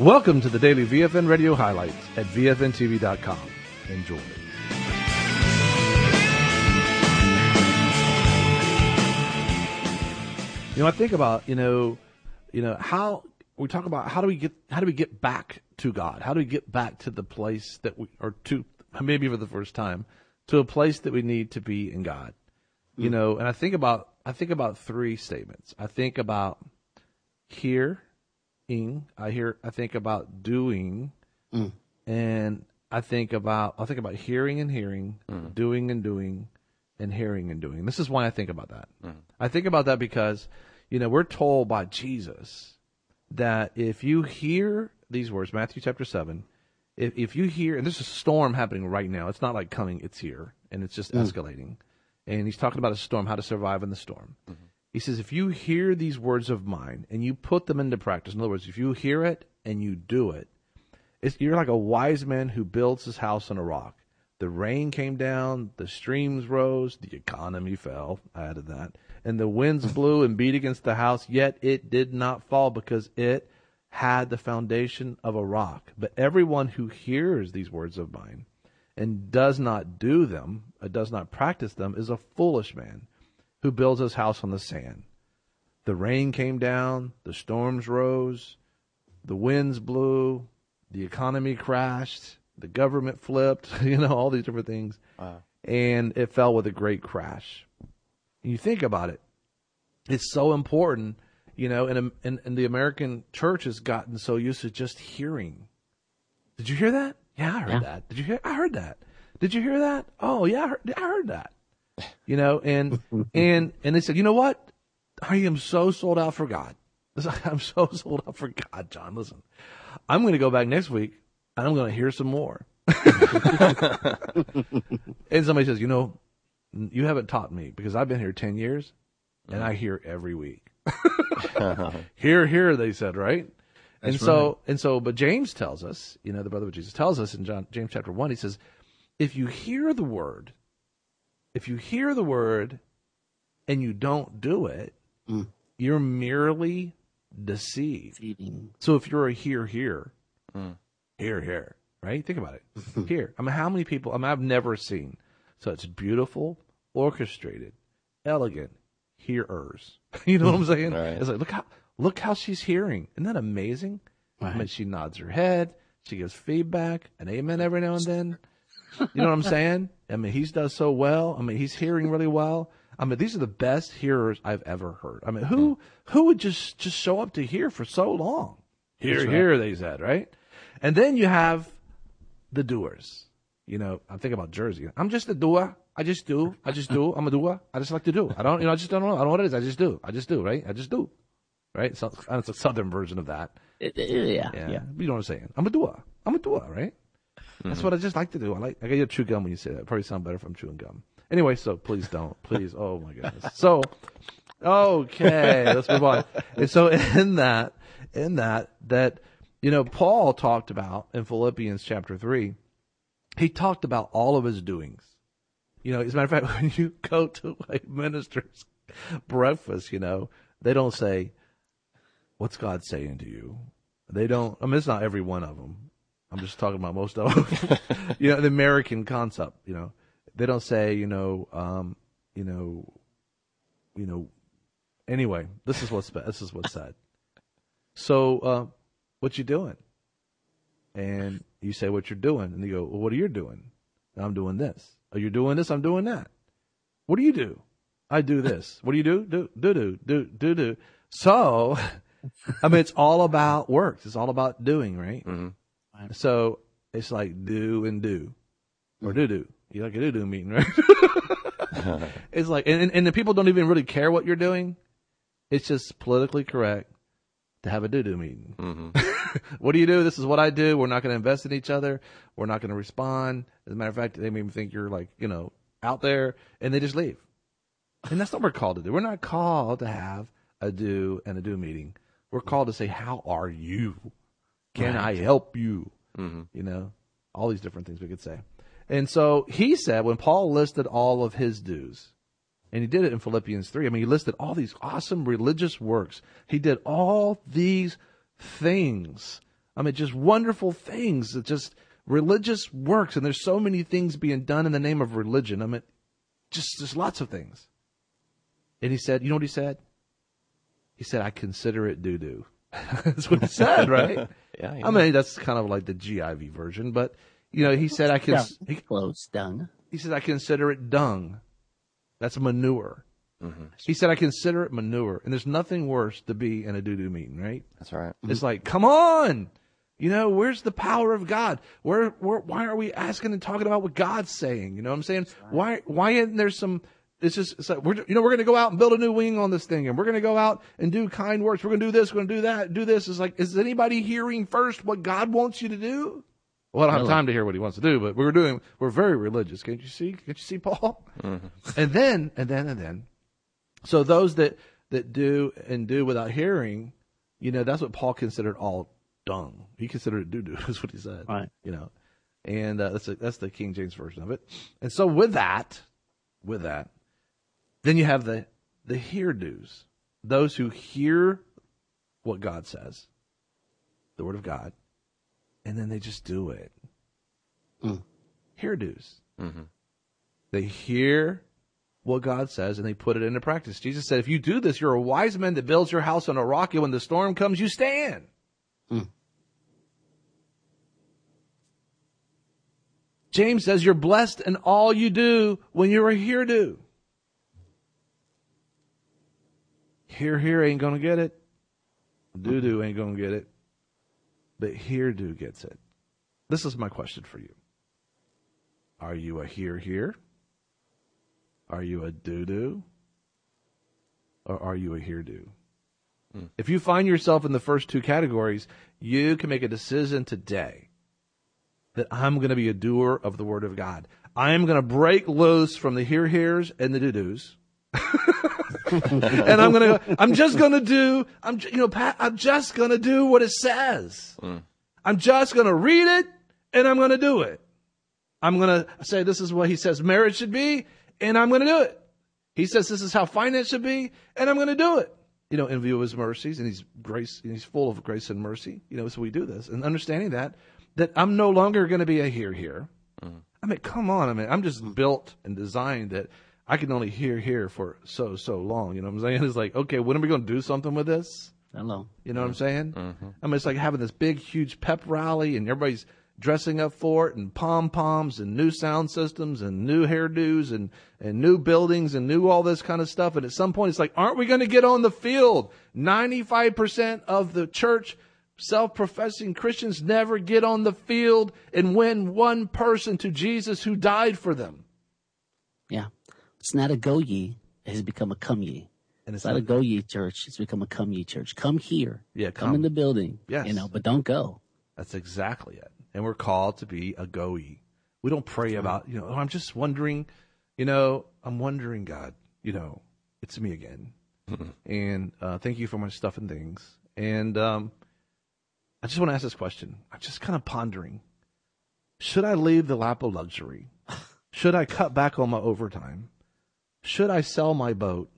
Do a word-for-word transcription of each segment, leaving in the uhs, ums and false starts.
Welcome to the daily V F N Radio Highlights at V F N T V dot com. Enjoy. You know, I think about, you know, you know, how we talk about how do we get how do we get back to God? How do we get back to the place that we, or to, maybe for the first time, to a place that we need to be in God? Mm. You know, and I think about I think about three statements. I think about hearing, I hear I think about doing, mm. and I think about I think about hearing and hearing, mm. doing and doing, and hearing and doing. This is why I think about that. Mm. I think about that because, you know, we're told by Jesus that if you hear these words, Matthew chapter seven, if, if you hear, and there's a storm happening right now. It's not like coming, it's here, and it's just mm. escalating. And he's talking about a storm, how to survive in the storm. Mm-hmm. He says, if you hear these words of mine and you put them into practice, in other words, if you hear it and you do it, it's, you're like a wise man who builds his house on a rock. The rain came down, the streams rose, the economy fell, I added that, and the winds blew and beat against the house, yet it did not fall because it had the foundation of a rock. But everyone who hears these words of mine and does not do them, uh, does not practice them, is a foolish man who builds his house on the sand. The rain came down, the storms rose, the winds blew, the economy crashed, the government flipped, you know, all these different things. Wow. And it fell with a great crash. And you think about it, it's so important, you know, and, and, and the American church has gotten so used to just hearing. Did you hear that? Yeah, I heard yeah. that. Did you hear? I heard that. Did you hear that? Oh, yeah, I heard, I heard that. You know, and, and, and they said, you know what? I am so sold out for God. I'm so sold out for God, John. Listen, I'm going to go back next week. And I'm going to hear some more. And somebody says, you know, you haven't taught me because I've been here ten years and I hear every week. Hear, hear, they said, right? That's and so, right. and so, but James tells us, you know, the brother of Jesus tells us in John, James chapter one, he says, if you hear the word, if you hear the word and you don't do it, mm. you're merely deceived. Feeding. So if you're a hear, hear, mm. Here, here, right? Think about it. Here. I mean, how many people, I mean, I've never seen such beautiful, orchestrated, elegant hearers. You know what I'm saying? Right. It's like, look how, look how she's hearing. Isn't that amazing? Right. I mean, she nods her head. She gives feedback, an amen every now and then. You know what I'm saying? I mean, he does so well. I mean, he's hearing really well. I mean, these are the best hearers I've ever heard. I mean, who, who would just, just show up to hear for so long? Here, right. here, they said, right? And then you have the doers. You know, I'm thinking about Jersey. I'm just a doer. I just do. I just do. I'm a doer. I just like to do. I don't, you know, I just don't know. I don't know what it is. I just do. I just do, right? I just do. Right? So it's a southern version of that. It, it, yeah, yeah. Yeah. You know what I'm saying? I'm a doer. I'm a doer, right? Mm-hmm. That's what I just like to do. I like, I get you chew gum when you say that. It probably sound better if I'm chewing gum. Anyway, so please don't. Please. Oh my goodness. So, okay, let's move on. And so in that, in that, that, you know, Paul talked about in Philippians chapter three, he talked about all of his doings. You know, as a matter of fact, when you go to a minister's breakfast, you know, they don't say, what's God saying to you? They don't, I mean, it's not every one of them. I'm just talking about most of them. You know, the American concept, you know, they don't say, you know, um, you know, you know, anyway, this is what's, this is what's said. So, uh, what you doing? And you say what you're doing. And you go, well, what are you doing? I'm doing this. Are you doing this? I'm doing that. What do you do? I do this. What do you do? Do, do, do, do, do, do. So, I mean, it's all about works. It's all about doing, right? Mm-hmm. So, it's like do and do. Or do do. You like a do do meeting, right? It's like, and, and the people don't even really care what you're doing. It's just politically correct to have a do do meeting. Mm-hmm. What do you do? This is what I do. We're not going to invest in each other. We're not going to respond. As a matter of fact, they may even think you're like, you know, out there, and they just leave. And that's what we're called to do. We're not called to have a do and a do meeting. We're called to say, how are you? Can right. I help you? Mm-hmm. You know, all these different things we could say. And so he said, when Paul listed all of his dues, and he did it in Philippians three, I mean, he listed all these awesome religious works. He did all these things I mean, just wonderful things. It just religious works, and there's so many things being done in the name of religion. I mean, just just lots of things. And he said, you know what he said? He said, I consider it doo-doo. That's what he said, right? yeah, yeah. I mean, that's kind of like the G I V version, but, you know, he said, I can, he, close dung. He said, I consider it dung. That's manure. Mm-hmm. He said, I consider it manure. And there's nothing worse to be in a doo-doo meeting, right? That's right. It's like, come on. You know, where's the power of God? Where, where, why are we asking and talking about what God's saying? You know what I'm saying? Why, why isn't there some, it's just, it's like, we're, you know, we're going to go out and build a new wing on this thing, and we're going to go out and do kind works. We're going to do this, we're going to do that, do this. It's like, is anybody hearing first what God wants you to do? Well, I don't have time to hear what he wants to do, but we're doing, we're very religious. Can't you see? Can't you see, Paul? Mm-hmm. And then, and then, and then. So those that, that do and do without hearing, you know, that's what Paul considered all dung. He considered it doo-doo, is what he said. Right. You know, and uh, that's a, that's the King James version of it. And so with that, with that, then you have the the hear-do's, those who hear what God says, the Word of God, and then they just do it. Mm. Hear-do's. Mm-hmm. They hear what God says, and they put it into practice. Jesus said, if you do this, you're a wise man that builds your house on a rock, and when the storm comes, you stand. Mm. James says, you're blessed in all you do when you're a hear-do. Hear, hear ain't going to get it. Do-do ain't going to get it. But hear-do gets it. This is my question for you. Are you a hear-hear? Are you a do-do? Or are you a hear-do? Mm. If you find yourself in the first two categories, you can make a decision today that I'm going to be a doer of the Word of God. I am going to break loose from the hear-hears and the do-dos. And I'm going to, I'm just going to do, I'm, you know, Pat, I'm just going to do what it says. Mm. I'm just going to read it and I'm going to do it. I'm going to say, this is what he says marriage should be, and I'm going to do it. He says, this is how finance should be, and I'm going to do it. You know, in view of his mercies, and he's grace, and he's full of grace and mercy. You know, so we do this. And understanding that, that I'm no longer going to be a hear here. Mm. I mean, come on. I mean, I'm just built and designed that I can only hear here for so, so long. You know what I'm saying? It's like, okay, when are we going to do something with this? Hello. You know what I'm saying? Mm-hmm. I mean, it's like having this big, huge pep rally, and everybody's dressing up for it, and pom-poms, and new sound systems, and new hairdos, and, and new buildings, and new all this kind of stuff. And at some point, it's like, aren't we going to get on the field? ninety-five percent of the church self-professing Christians never get on the field and win one person to Jesus who died for them. Yeah. It's not a go ye. It has become a come ye. And it's, it's not, not a go ye church. It's become a come ye church. Come here. Yeah, come. come in the building. Yes. You know, but don't go. That's exactly it. And we're called to be a go ye. We don't pray That's about, right. you know, oh, I'm just wondering, you know, I'm wondering, God, you know, it's me again. Mm-hmm. And uh, thank you for my stuff and things. And um, I just want to ask this question. I'm just kind of pondering. Should I leave the lap of luxury? Should I cut back on my overtime? Should I sell my boat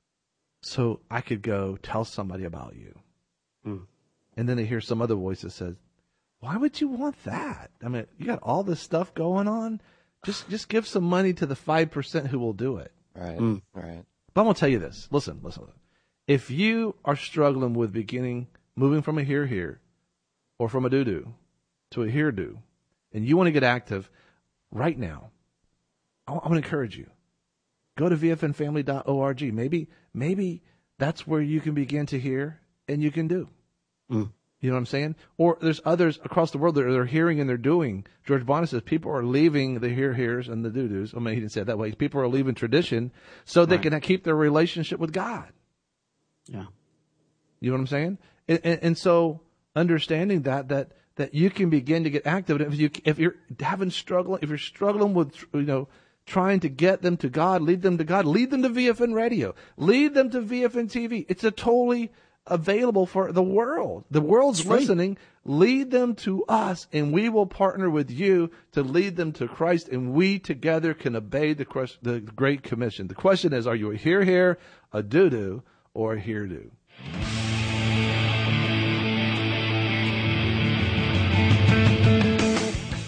so I could go tell somebody about you? Mm. And then they hear some other voice that says, why would you want that? I mean, you got all this stuff going on. Just just give some money to the five percent who will do it. Right, mm. right. But I'm going to tell you this. Listen, listen. If you are struggling with beginning, moving from a hear-hear or from a do-do to a hear-do, and you want to get active right now, I want to encourage you. Go to v f n family dot org. Maybe, maybe that's where you can begin to hear and you can do. Mm. You know what I'm saying? Or there's others across the world that are hearing and they're doing. George Bonnet says people are leaving the hear-hears and the do-dos. I mean, he didn't say it that way. People are leaving tradition so they right. can keep their relationship with God. Yeah. You know what I'm saying? And, and, and so understanding that, that, that you can begin to get active. If you, if you're having struggle, if you're struggling with, you know, trying to get them to God, lead them to God, lead them to V F N Radio, lead them to V F N T V. It's a totally available for the world. The world's listening. Lead them to us, and we will partner with you to lead them to Christ, and we together can obey the, the Great Commission. The question is, are you a hear-hear, a do-do, or a hear-do?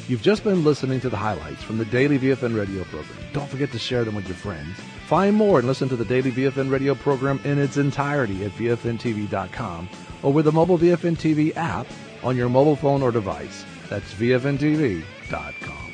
You've just been listening to the highlights from the Daily V F N radio program. Don't forget to share them with your friends. Find more and listen to the Daily V F N radio program in its entirety at V F N T V dot com or with the mobile V F N T V app on your mobile phone or device. That's V F N T V dot com.